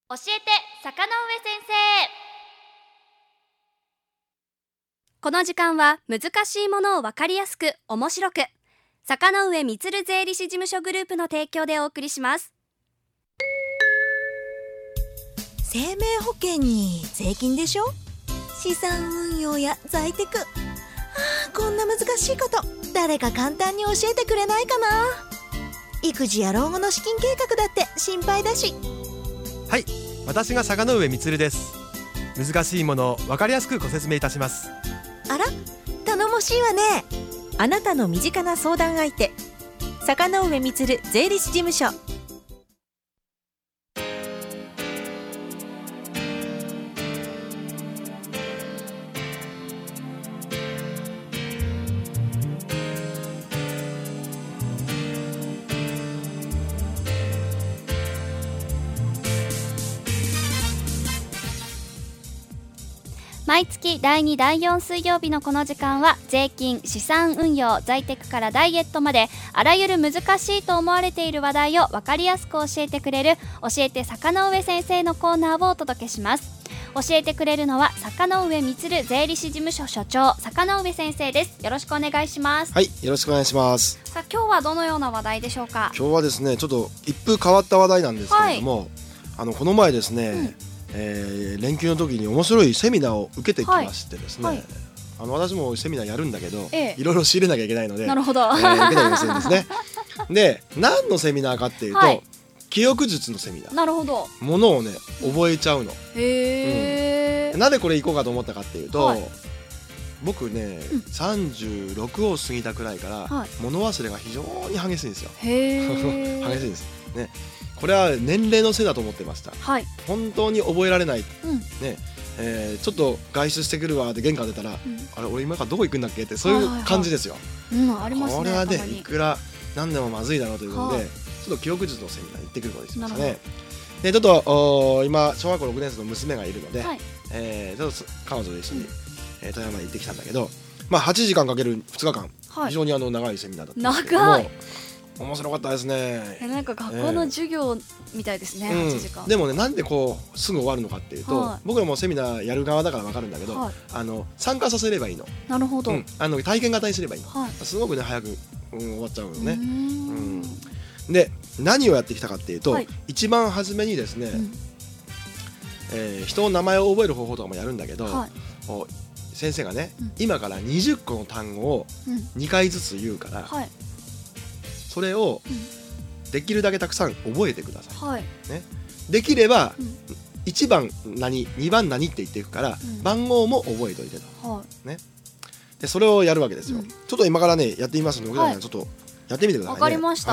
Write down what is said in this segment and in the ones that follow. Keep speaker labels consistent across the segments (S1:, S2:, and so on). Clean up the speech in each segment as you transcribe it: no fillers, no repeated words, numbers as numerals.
S1: 教えて坂上先生。この時間は難しいものを分かりやすく面白く、坂上充税理士事務所グループの提供でお送りします。
S2: 生命保険に税金でしょ、資産運用や在テク、こんな難しいこと誰か簡単に教えてくれないかな。育児や老後の資金計画だって心配だし。
S3: はい、私が坂上充です。難しいものを分かりやすくご説明いたします。
S2: あら、頼もしいわね。
S4: あなたの身近な相談相手、坂上充税理士事務所。
S1: 毎月第2第4水曜日のこの時間は、税金、資産運用、在テクからダイエットまで、あらゆる難しいと思われている話題を分かりやすく教えてくれる教えて坂上先生のコーナーをお届けします。教えてくれるのは坂上充税理士事務所所長、坂上先生です。よろしくお願いします。
S5: はい、よろしくお願いします。
S1: さあ、今日はどのような話題でしょうか。
S5: 今日はですね、ちょっと一風変わった話題なんですけれども、この前ですね、連休の時に面白いセミナーを受けてきましてですね、私もセミナーやるんだけど、いろいろ仕入れなきゃいけないので、
S1: なるほど、
S5: 受けたりもするんですね。で、何のセミナーかっていうと、記憶術のセミナー。
S1: なるほど。
S5: ものをね、覚えちゃうの。
S1: へー、
S5: なんでこれ行こうかと思ったかっていうと、僕ね、36を過ぎたくらいから物忘れが非常に激しいんですよ。
S1: へー
S5: 激しいんですね。これは年齢のせいだと思ってました。本当に覚えられない、ね、ちょっと外出してくるわって玄関出たら、あれ俺今からどこ行くんだっけってそういう感じですよ。
S1: ありますね。
S5: これはね、いくら何でもまずいだろうということで、ちょっと記憶術のセミナー行ってくることにしましたね。で、ちょっと今小学校6年生の娘がいるので、ちょっと彼女と一緒に富山に行ってきたんだけど、8時間かける2日間、非常に長いセミナーだったんですけども、長い、面白かったですね。
S1: なんか学校の授業みたいですね、8時間。
S5: でもね、なんでこうすぐ終わるのかっていうと、僕らもセミナーやる側だから分かるんだけど、参加させればいいの。
S1: なるほど。
S5: 体験型にすればいいの。すごくね、早く終わっちゃうのね。で、何をやってきたかっていうと、一番初めにですね、人の名前を覚える方法とかもやるんだけど、先生がね、今から20個の単語を2回ずつ言うから、それをできるだけたくさん覚えてください、ね、できれば1番何2番何って言っていくから、番号も覚えておいてと、ね、でそれをやるわけですよ。ちょっと今からねやってみますので、ちょっとやってみてくださいね。
S1: わかりました。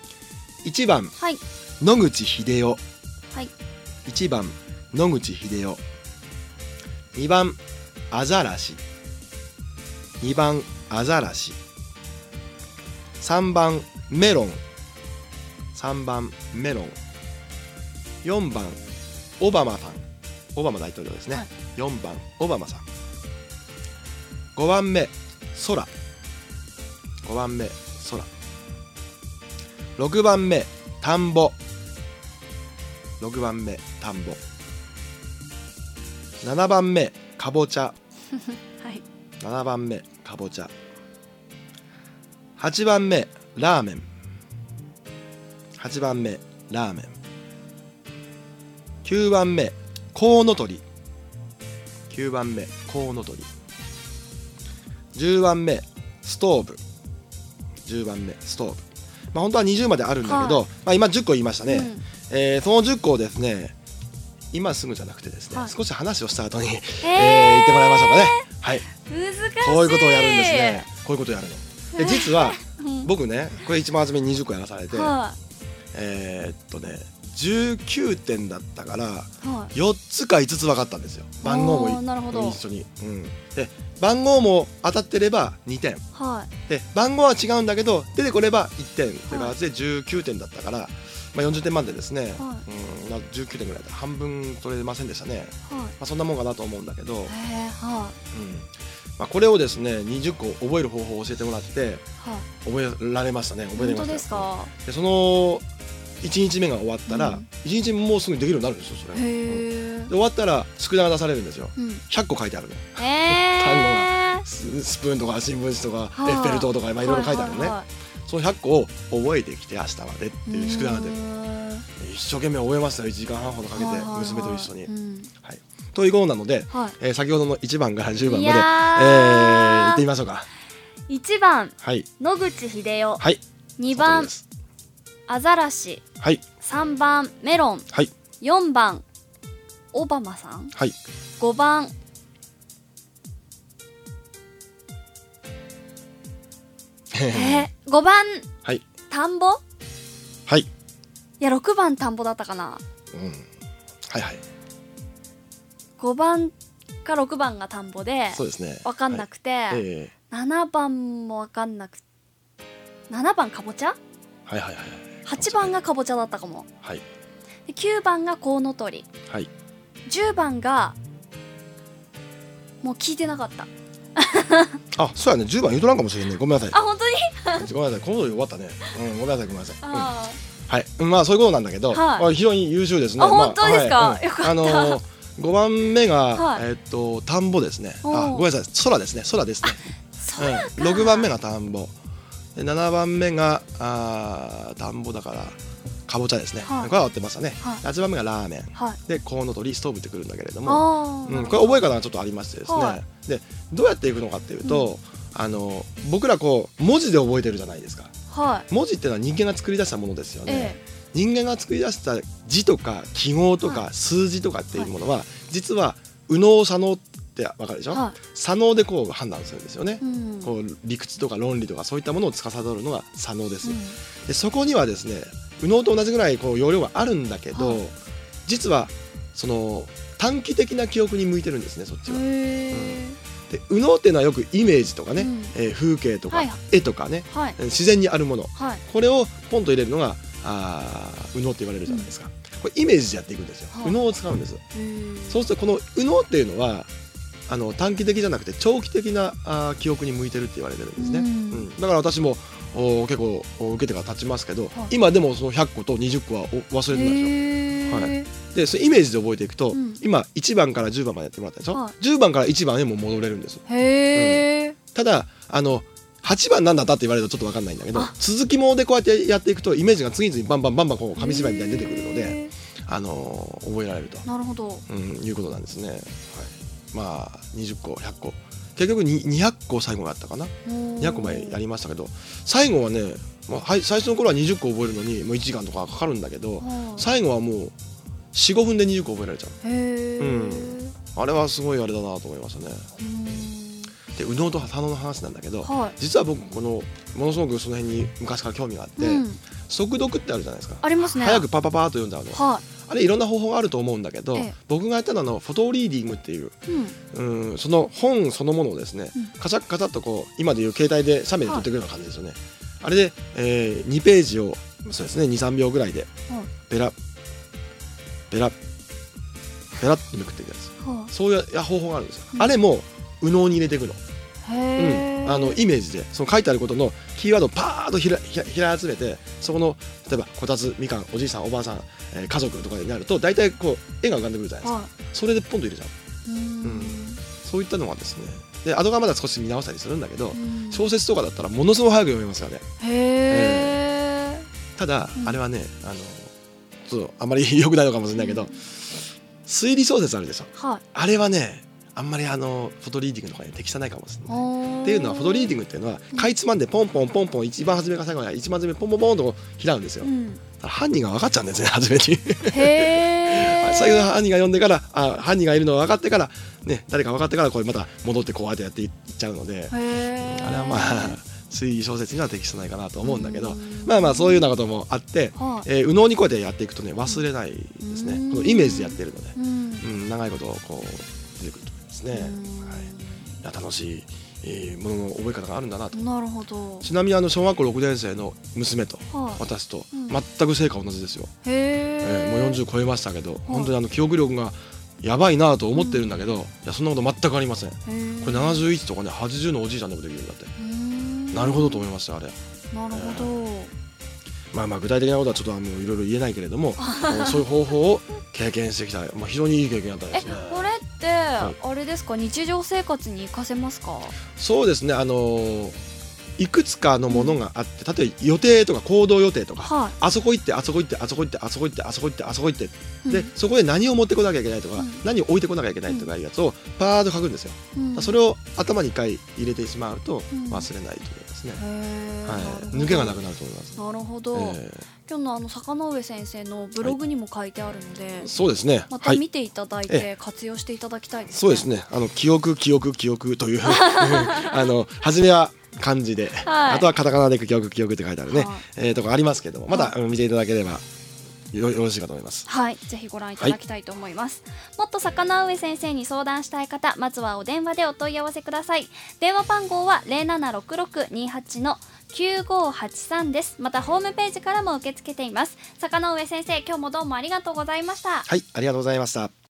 S5: 1番、野口英世。1番野口英世。2番アザラシ。2番アザラシ。3番メロン。3番メロン。4番オバマさん。オバマ大統領ですね。4番オバマさん。5番目空。5番目空。6番目田んぼ。6番目田んぼ。7番目かぼちゃ。7番目かぼちゃ。8番目ラーメン。8番目ラーメン。9番目コウノトリ。9番目コウノトリ。10番目ストーブ。10番目ストーブ。本当は20まであるんだけど、今10個言いましたね。その10個をですね、今すぐじゃなくてですね、少し話をした後に、言ってもらいましょうかね。
S1: 難しい。
S5: こういうことをやるんですね。こういうことをやるの。で、実は僕ね、これ一番初めに20個やらされて、19点だったから4つか5つ分かったんですよ。番号も一緒に。で、番号も当たってれば2点。で、番号は違うんだけど出てこれば1点。という形で19点だったから、40点満点ですね。19点ぐらいで半分取れませんでしたね。そんなもんかなと思うんだけど、これをですね20個覚える方法を教えてもらって覚えられましたね。覚えれました。
S1: 本当ですか。
S5: で、その 1日目が終わったら、1日目もうすぐできるようになるんですよそれ。で終わったら宿題が出されるんですよ。100個書いてあるの。単語がスプーンとか新聞紙とかエッフェル塔とかいろいろ書いてあるのね。その100個を覚えてきて明日までっていう宿題が出る。一生懸命覚えましたよ。1時間半ほどかけて娘と一緒に。はい。ということなので、先ほどの1番から10番まで行ってみましょうか。
S1: 1番、
S5: はい、
S1: 野口英世、
S5: はい、
S1: 2番アザラシ、
S5: はい、
S1: 3番メロン、
S5: はい、
S1: 4番オバマさん、
S5: はい、
S1: 5番5番、
S5: はい、
S1: 田んぼ、
S5: はい、い
S1: や6番田んぼだったかな、
S5: はいはい、
S1: 5番か6番が田んぼで、
S5: そうですね、
S1: 分かんなくて、7番も分かんなくて、7番かぼちゃ、
S5: はいはいはい、
S1: 8番がかぼちゃだったかも、
S5: はい、
S1: で9番がコウノトリ、
S5: はい、
S1: 10番がもう聞いてなかった
S5: あ、そうやね、10番言うとなんかもしれんね、ごめんなさい。
S1: あ、本当に
S5: ごめんなさい、コウノトリ終わったね、ごめんなさい、ごめんなさい。はい、まあそういうことなんだけど、非常に優秀ですね。
S1: あ、本当ですか、よかった。
S5: 5番目が田んぼですね。あ、ごめんなさい、空ですね、空ですね。6番目が田んぼ、7番目が田んぼだからかぼちゃですね。これは合ってましたね。8番目がラーメンでコウノトリ、ストーブってくるんだけれども、これ覚え方がちょっとありましてですね。でどうやっていくのかっていうと、僕らこう文字で覚えてるじゃないですか。文字っていうのは人間が作り出したものですよね。人間が作り出した字とか記号とか数字とかっていうものは、実は右脳左脳ってわかるでしょ。左脳でこう判断するんですよね。こう理屈とか論理とかそういったものを司るのが左脳です。でそこにはですね、右脳と同じぐらいこう容量があるんだけど、実はその短期的な記憶に向いてるんですね、そっちは。で右脳っていうのはよくイメージとかね、風景とか絵とかね、自然にあるもの、これをポンと入れるのが右脳って言われるじゃないですか。これイメージでやっていくんですよ。右脳を使うんです。そうするとこの右脳っていうのは短期的じゃなくて長期的な記憶に向いてるって言われてるんですね。だから私も結構受けてから経ちますけど、今でもその100個と20個は忘れてないですよ。でそれイメージで覚えていくと、今1番から10番までやってもらったでしょ。10番から1番へも戻れるんです。ただ8番なんだったって言われるとちょっと分かんないんだけど、続きもでこうやってやっていくとイメージが次々バンバンバンバンこう紙芝居みたいに出てくるので、覚えられると、
S1: なるほど、
S5: いうことなんですね。はい、まあ20個100個結局200個最後があったかな。200個前やりましたけど、最後はね、最初の頃は20個覚えるのにもう1時間とかかかるんだけど、最後はもう 4,5 分で20個覚えられちゃう。あれはすごいあれだなと思いましたね。で右脳と左脳の話なんだけど、実は僕このものすごくその辺に昔から興味があって、速読ってあるじゃないですか。
S1: ありますね。
S5: 早くパパパーと読んじゃうの。あれいろんな方法があると思うんだけど、僕がやったのはフォトリーディングっていう、その本そのものをですね、カチャッカチャッとこう今でいう携帯で写メで撮ってくるような感じですよね。あれで、2ページをそうですね 2,3 秒ぐらいでベラベラベラってめくっていくやつ、そういう方法があるんですよ。あれも右脳に入れていくの。イメージでその書いてあることのキーワードをパーッと拾い集めて、そこの例えばこたつみかんおじいさんおばあさん、家族とかになると大体こう絵が浮かんでくるじゃないですか。それでポンと入れちゃう。そういったのがですね、で後がまだ少し見直したりするんだけど、小説とかだったらものすごく早く読めますからね。ただあれはね、ちょっとあんまり良くないのかもしれないけど、推理小説あるでしょ。あれはねあんまりフォトリーディングとかに適さないかもしれない。っていうのはフォトリーディングっていうのはかいつまんでポンポンポンポン一番初めから最後まで一番初めポンポンポンと拾うんですよ。犯人が分かっちゃうんですね、初めに。最後犯人が読んでから犯人がいるのが分かってからね、誰か分かってからこれまた戻ってこうやってやっていっちゃうので、あれはまあ推理小説には適さないかなと思うんだけど、まあまあそういうようなこともあって、右脳にこうやってやっていくとね忘れないですね。このイメージでやってるので、長いことこう出てくると思いますね。いや楽しいものの覚え方があるんだなと。
S1: なるほど。
S5: ちなみに小学校6年生の娘と私と全く成果同じですよ。もう40超えましたけど、本当に記憶力がやばいなと思ってるんだけど、いやそんなこと全くありません。これ71とかね80のおじいちゃんでもできるんだって。なるほどと思いましたあれ。
S1: なるほど。
S5: 具体的なことはちょっといろいろ言えないけれどもそういう方法を経験してきた、非常にいい経験だったんですね。
S1: これってあれですか、日常生活に活かせますか？
S5: そうですね、いくつかのものがあって、例えば予定とか行動予定とか、あそこ行ってあそこ行ってあそこ行ってあそこ行ってあそこ行ってあそこ行って、でそこで何を持ってこなきゃいけないとか、何を置いてこなきゃいけないとかいうやつをパーッと書くんですよ。それを頭に一回入れてしまうと忘れないと思いますね。抜けがなくなると思います。
S1: なるほど。今日の坂上先生のブログにも書いてあるので、
S5: そうですね、
S1: また見ていただいて活用していただきたいですね。
S5: そうですね、記憶という初めは漢字で、あとはカタカナで記憶って書いてあるね、とかありますけども、また見ていただければよろしいかと思います。
S1: はい、ぜひご覧いただきたいと思います。もっと坂上先生に相談したい方、まずはお電話でお問い合わせください。電話番号は 076628-9583 です。またホームページからも受け付けています。坂上先生、今日もどうもありがとうございました。
S5: はい、ありがとうございました。